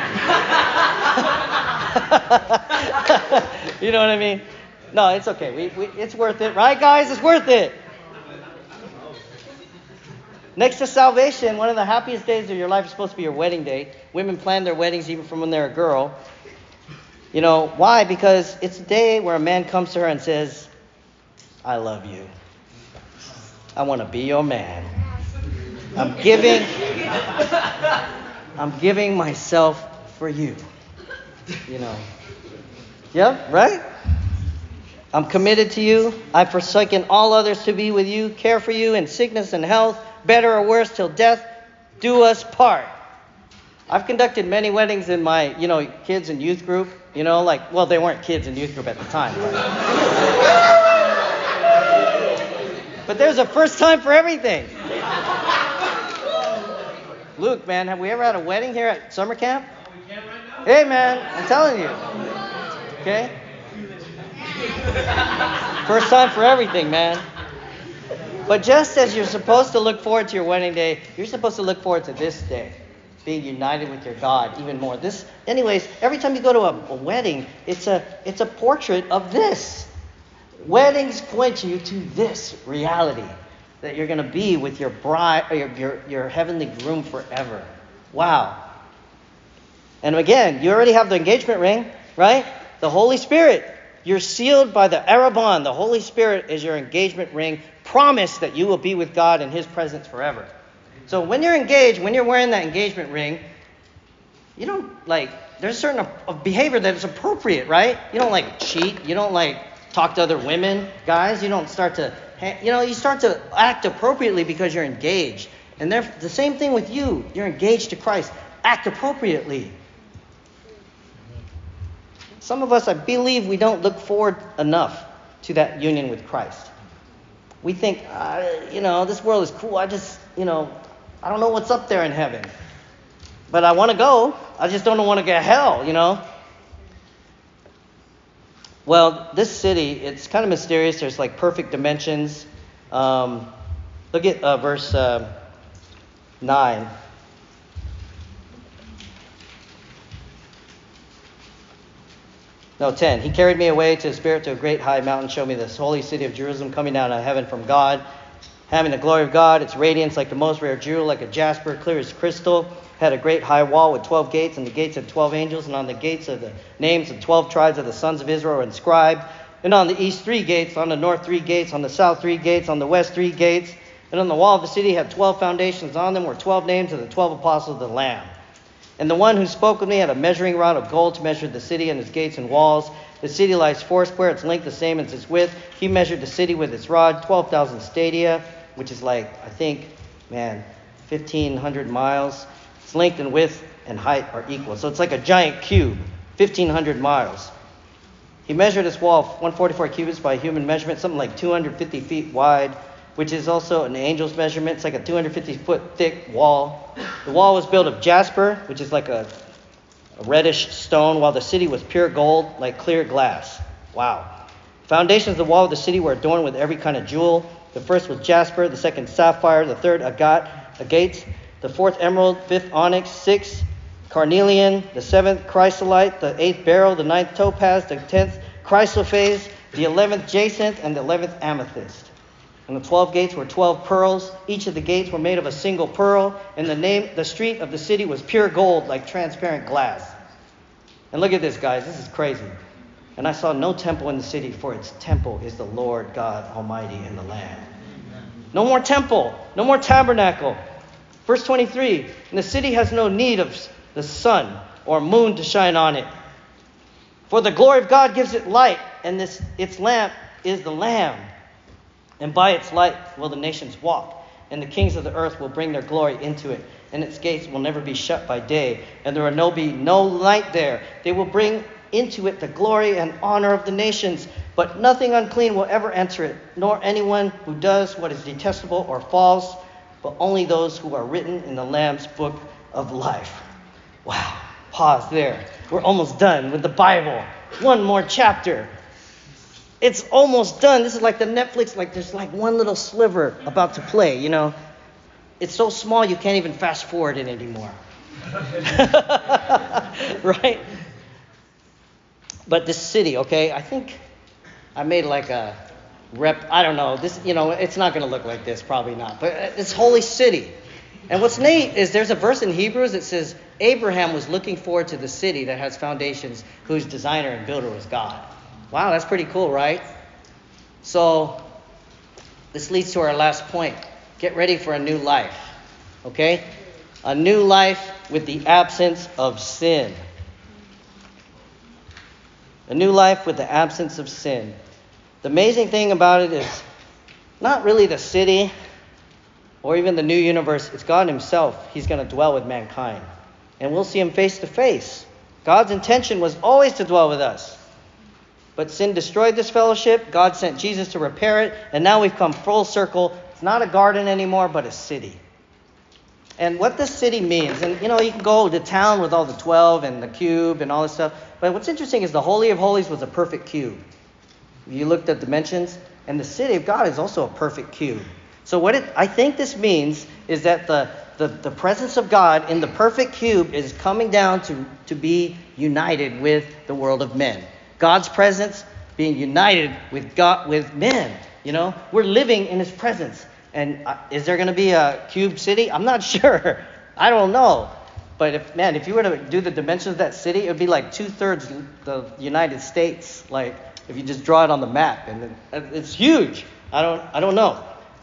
You know what I mean? No, it's okay. We, we, it's worth it, right, guys? It's worth it. Next to salvation, one of the happiest days of your life is supposed to be your wedding day. Women plan their weddings even from when they're a girl. You know, why? Because it's a day where a man comes to her and says, I love you. I want to be your man. I'm giving, I'm giving myself for you. You know. Yeah, right? I'm committed to you. I've forsaken all others to be with you, care for you in sickness and health, better or worse, till death do us part. I've conducted many weddings in my, you know, kids and youth group. You know, like, well, they weren't kids in youth group at the time. But, but there's a first time for everything. Luke, man, have we ever had a wedding here at summer camp? We can right now. Hey, man, I'm telling you. Okay? First time for everything, man. But just as you're supposed to look forward to your wedding day, you're supposed to look forward to this day, being united with your God even more. This, anyways, every time you go to a, a wedding, it's a it's a portrait of this. Weddings point you to this reality, that you're going to be with your bride, or your, your your heavenly groom forever. Wow. And again, you already have the engagement ring, right? The Holy Spirit. You're sealed by the Arabon. The Holy Spirit is your engagement ring. Promise that you will be with God in His presence forever. So when you're engaged, when you're wearing that engagement ring, you don't like, there's a certain of behavior that is appropriate, right? You don't like cheat. You don't like talk to other women, guys. You don't start to, you know, you start to act appropriately because you're engaged. And the same thing with you. You're engaged to Christ. Act appropriately. Some of us, I believe, we don't look forward enough to that union with Christ. We think, uh, you know, this world is cool. I just, you know, I don't know what's up there in heaven. But I want to go. I just don't want to get hell, you know. Well, this city, it's kind of mysterious. There's like perfect dimensions. Um, look at uh, verse uh, nine. No, ten. He carried me away to the Spirit to a great high mountain, showed me this holy city of Jerusalem coming down out of heaven from God, having the glory of God, its radiance like the most rare jewel, like a jasper, clear as crystal, had a great high wall with twelve gates, and the gates had twelve angels, and on the gates of the names of twelve tribes of the sons of Israel were inscribed, and on the east three gates, on the north three gates, on the south three gates, on the west three gates, and on the wall of the city had twelve foundations. On them were twelve names of the twelve apostles of the Lamb. And the one who spoke with me had a measuring rod of gold to measure the city and its gates and walls. The city lies foursquare, its length the same as its width. He measured the city with its rod, twelve thousand stadia, which is like, I think, man, fifteen hundred miles. Its length and width and height are equal. So it's like a giant cube, fifteen hundred miles. He measured its wall one hundred forty-four cubits by human measurement, something like two hundred fifty feet wide, which is also an angel's measurement. It's like a two hundred fifty foot thick wall. The wall was built of jasper, which is like a a reddish stone, while the city was pure gold, like clear glass. Wow. Foundations of the wall of the city were adorned with every kind of jewel. The first was jasper, the second sapphire, the third agate, agate, the fourth emerald, fifth onyx, sixth carnelian, the seventh chrysolite, the eighth beryl, the ninth topaz, the tenth chrysoprase, the eleventh jacinth, and the eleventh amethyst. And the twelve gates were twelve pearls. Each of the gates were made of a single pearl, and the name, the street of the city was pure gold, like transparent glass. And look at this, guys. This is crazy. And I saw no temple in the city, for its temple is the Lord God Almighty and the Lamb. No more temple, no more tabernacle. Verse twenty-three, and the city has no need of the sun or moon to shine on it. For the glory of God gives it light, and this its lamp is the Lamb. And by its light will the nations walk, and the kings of the earth will bring their glory into it. And its gates will never be shut by day, and there will no be no night there. They will bring into it the glory and honor of the nations, but nothing unclean will ever enter it, nor anyone who does what is detestable or false, but only those who are written in the Lamb's book of life. Wow. Pause there. We're almost done with the Bible. One more chapter. It's almost done. This is like the Netflix, like there's like one little sliver about to play, you know. It's so small you can't even fast forward it anymore. Right? But this city, okay, I think I made like a rep, I don't know, this, you know, it's not going to look like this, probably not, but it's holy city. And what's neat is there's a verse in Hebrews that says Abraham was looking forward to the city that has foundations, whose designer and builder was God. Wow, that's pretty cool, right? So this leads to our last point. Get ready for a new life, okay? A new life with the absence of sin. A new life with the absence of sin. The amazing thing about it is not really the city or even the new universe. It's God himself. He's going to dwell with mankind. And we'll see him face to face. God's intention was always to dwell with us. But sin destroyed this fellowship. God sent Jesus to repair it. And now we've come full circle. It's not a garden anymore, but a city. And what this city means, and you know, you can go to town with all the twelve and the cube and all this stuff. But what's interesting is the Holy of Holies was a perfect cube. You looked at dimensions, and the city of God is also a perfect cube. So what it, I think this means is that the, the, the presence of God in the perfect cube is coming down to, to be united with the world of men. God's presence being united with God, with men. You know, we're living in his presence. And uh, is there going to be a cube city? I'm not sure. I don't know. But if, man, if you were to do the dimensions of that city, it would be like two-thirds the United States. Like if you just draw it on the map, and then, it's huge. I don't, I don't know.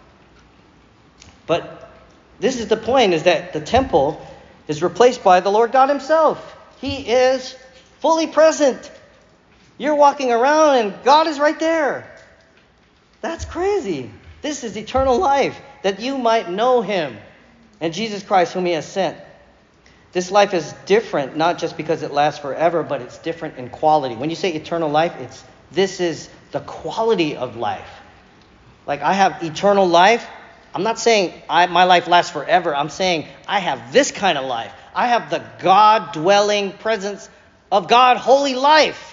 But this is the point: is that the temple is replaced by the Lord God himself. He is fully present. You're walking around, and God is right there. That's crazy. This is eternal life, that you might know him and Jesus Christ whom he has sent. This life is different, not just because it lasts forever, but it's different in quality. When you say eternal life, it's this is the quality of life. Like I have eternal life. I'm not saying I, my life lasts forever. I'm saying I have this kind of life. I have the God-dwelling presence of God, holy life.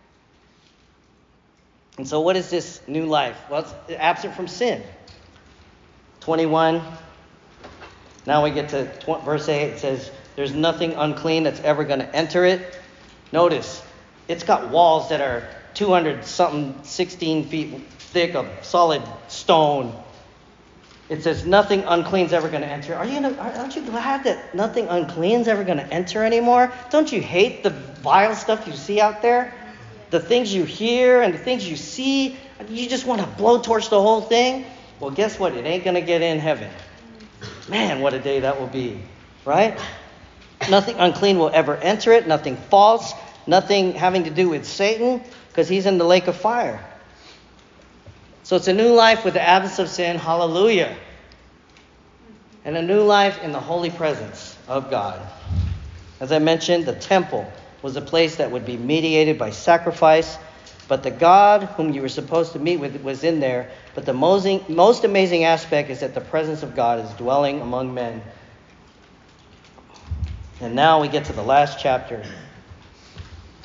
And so what is this new life? Well, it's absent from sin. twenty-one. Now we get to tw- verse eight. It says, there's nothing unclean that's ever going to enter it. Notice, it's got walls that are two hundred something, sixteen feet thick of solid stone. It says nothing unclean is ever going to enter. Are you? Gonna, aren't you glad that nothing unclean is ever going to enter anymore? Don't you hate the vile stuff you see out there? The things you hear and the things you see, you just want to blowtorch the whole thing? Well, guess what? It ain't going to get in heaven. Man, what a day that will be, right? Nothing unclean will ever enter it, nothing false, nothing having to do with Satan, because he's in the lake of fire. So it's a new life with the absence of sin, hallelujah. And a new life in the holy presence of God. As I mentioned, the temple was a place that would be mediated by sacrifice, but the God whom you were supposed to meet with was in there. But the most, most amazing aspect is that the presence of God is dwelling among men. And now we get to the last chapter,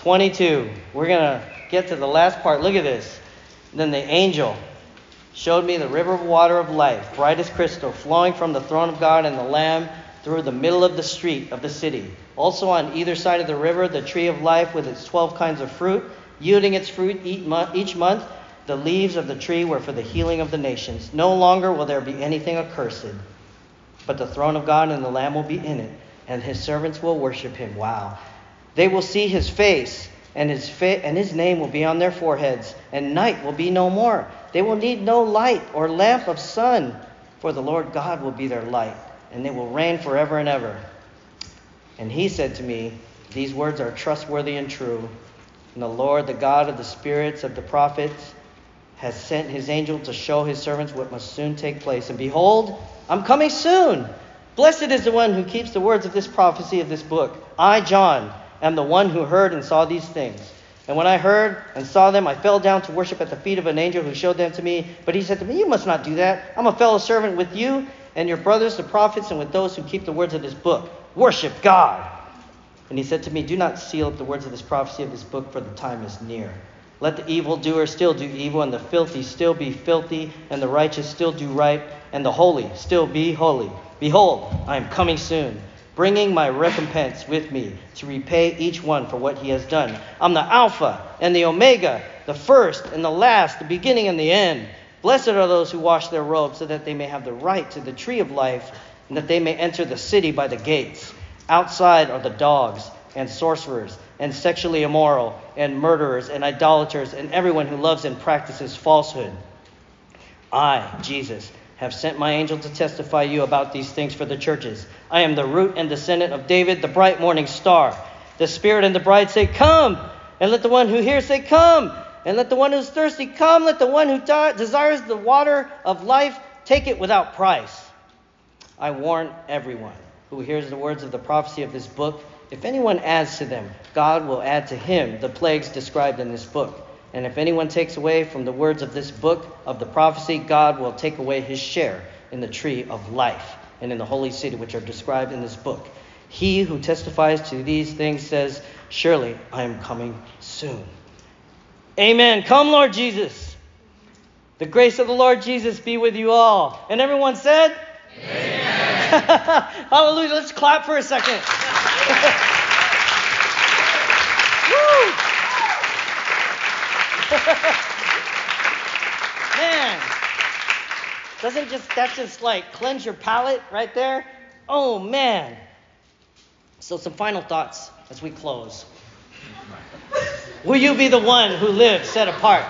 twenty-two. We're going to get to the last part. Look at this. Then the angel showed me the river of water of life, bright as crystal, flowing from the throne of God and the Lamb through the middle of the street of the city. Also on either side of the river, the tree of life with its twelve kinds of fruit, yielding its fruit each month. The leaves of the tree were for the healing of the nations. No longer will there be anything accursed, but the throne of God and the Lamb will be in it, and his servants will worship him. Wow. They will see his face, and his fa- and his name will be on their foreheads, and night will be no more. They will need no light or lamp of sun, for the Lord God will be their light, and they will reign forever and ever. And he said to me, these words are trustworthy and true. And the Lord, the God of the spirits of the prophets, has sent his angel to show his servants what must soon take place. And behold, I'm coming soon. Blessed is the one who keeps the words of this prophecy of this book. I, John, am the one who heard and saw these things. And when I heard and saw them, I fell down to worship at the feet of an angel who showed them to me. But he said to me, you must not do that. I'm a fellow servant with you and your brothers, the prophets, and with those who keep the words of this book. Worship God. And he said to me, do not seal up the words of this prophecy of this book, for the time is near. Let the evildoer still do evil, and the filthy still be filthy, and the righteous still do right, and the holy still be holy. Behold, I am coming soon, bringing my recompense with me to repay each one for what he has done. I'm the Alpha and the Omega, the first and the last, the beginning and the end. Blessed are those who wash their robes, so that they may have the right to the tree of life, and that they may enter the city by the gates. Outside are the dogs and sorcerers and sexually immoral and murderers and idolaters and everyone who loves and practices falsehood. I, Jesus, have sent my angel to testify you about these things for the churches. I am the root and descendant of David, the bright morning star. The Spirit and the bride say, come. And let the one who hears say, come. And let the one who's thirsty come. Let the one who de- desires the water of life take it without price. I warn everyone who hears the words of the prophecy of this book. If anyone adds to them, God will add to him the plagues described in this book. And if anyone takes away from the words of this book of the prophecy, God will take away his share in the tree of life and in the holy city which are described in this book. He who testifies to these things says, surely I am coming soon. Amen. Come, Lord Jesus. The grace of the Lord Jesus be with you all. And everyone said, amen. Hallelujah. Let's clap for a second. Woo! Man, doesn't just that just like cleanse your palate right there? Oh man. So some final thoughts as we close. Will you be the one who lives set apart?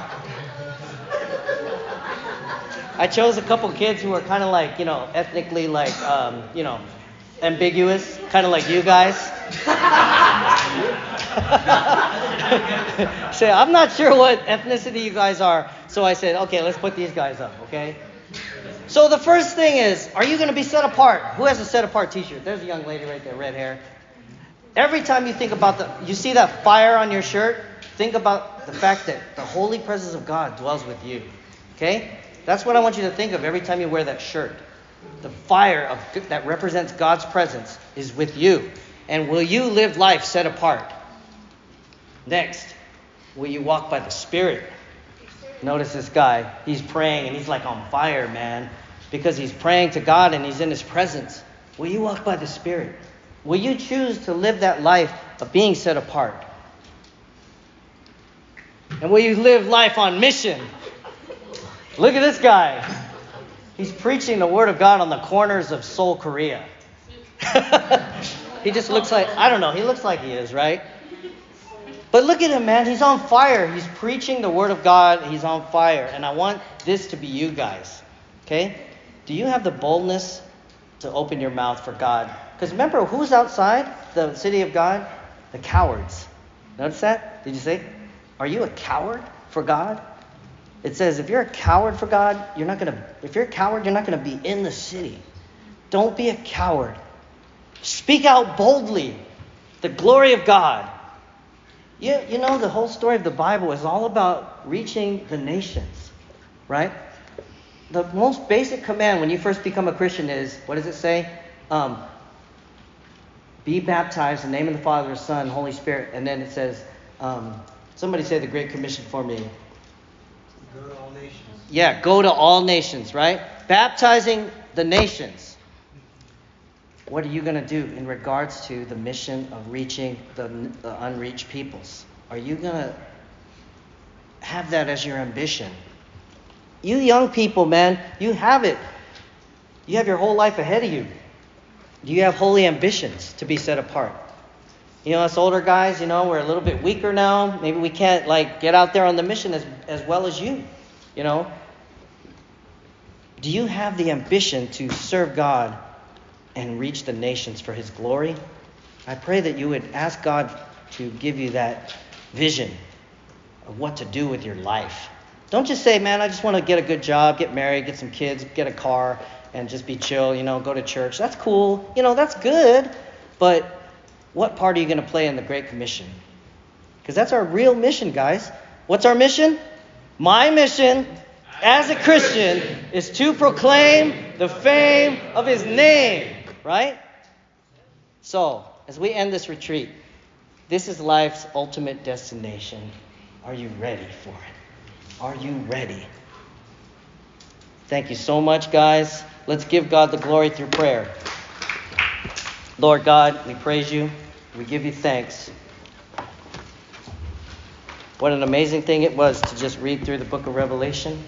I chose a couple kids who are kind of like, you know, ethnically like, um, you know, ambiguous, kind of like you guys. Say, I'm not sure what ethnicity you guys are, so I said, okay, let's put these guys up, okay? So the first thing is, are you going to be set apart? Who has a set apart t-shirt? There's a young lady right there, red hair. Every time you think about the, you see that fire on your shirt, think about the fact that the holy presence of God dwells with you, okay? That's what I want you to think of every time you wear that shirt. The fire of, that represents God's presence is with you. And will you live life set apart? Next, will you walk by the Spirit? Notice this guy. He's praying and he's like on fire, man. Because he's praying to God and he's in his presence. Will you walk by the Spirit? Will you choose to live that life of being set apart? And will you live life on mission? Look at this guy. He's preaching the word of God on the corners of Seoul, Korea. He just looks like, I don't know, he looks like he is, right? But look at him, man. He's on fire. He's preaching the word of God. He's on fire. And I want this to be you guys. Okay? Do you have the boldness to open your mouth for God? Because remember, who's outside the city of God? The cowards. Notice that? Did you say? Are you a coward for God? It says if you're a coward for God, you're not going to, if you're a coward, you're not going to be in the city. Don't be a coward. Speak out boldly. The glory of God. You, you know, the whole story of the Bible is all about reaching the nations, right? The most basic command when you first become a Christian is, what does it say? Um, be baptized in the name of the Father, the Son, Holy Spirit. And then it says, Um, somebody say the Great Commission for me. Go to all nations. Yeah, go to all nations, right? Baptizing the nations. What are you going to do in regards to the mission of reaching the, the unreached peoples? Are you going to have that as your ambition? You young people, man, you have it. You have your whole life ahead of you. Do you have holy ambitions to be set apart? You know, us older guys, you know, we're a little bit weaker now. Maybe we can't, like, get out there on the mission as, as well as you, you know. Do you have the ambition to serve God and reach the nations for His glory? I pray that you would ask God to give you that vision of what to do with your life. Don't just say, man, I just want to get a good job, get married, get some kids, get a car, and just be chill, you know, go to church. That's cool. You know, that's good. But what part are you going to play in the Great Commission? Because that's our real mission, guys. What's our mission? My mission as a Christian is to proclaim the fame of His name, right? So, as we end this retreat, this is life's ultimate destination. Are you ready for it? Are you ready? Thank you so much, guys. Let's give God the glory through prayer. Lord God, we praise you. We give you thanks. What an amazing thing it was to just read through the book of Revelation.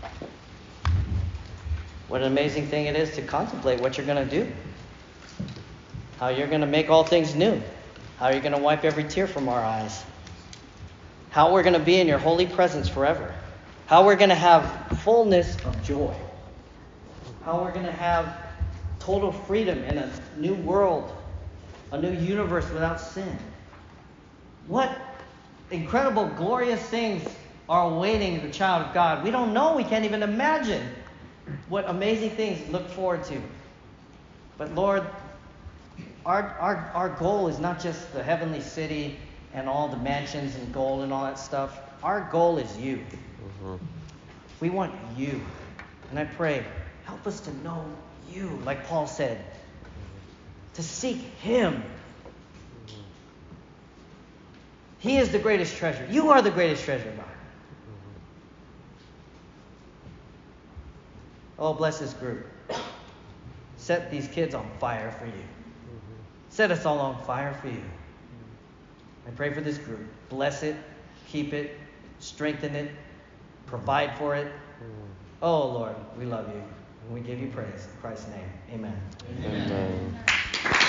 What an amazing thing it is to contemplate what you're going to do. How you're going to make all things new. How you're going to wipe every tear from our eyes. How we're going to be in your holy presence forever. How we're going to have fullness of joy. How we're going to have total freedom in a new world. A new universe without sin. What incredible, glorious things are awaiting the child of God. We don't know. We can't even imagine what amazing things to look forward to. But Lord, our, our, our goal is not just the heavenly city and all the mansions and gold and all that stuff. Our goal is you. Mm-hmm. We want you. And I pray, help us to know you, like Paul said. To seek Him. He is the greatest treasure. You are the greatest treasure, God. Oh, bless this group. Set these kids on fire for you. Set us all on fire for you. I pray for this group. Bless it. Keep it. Strengthen it. Provide for it. Oh, Lord, we love you. And we give you praise. In Christ's name. Amen. Amen. Amen.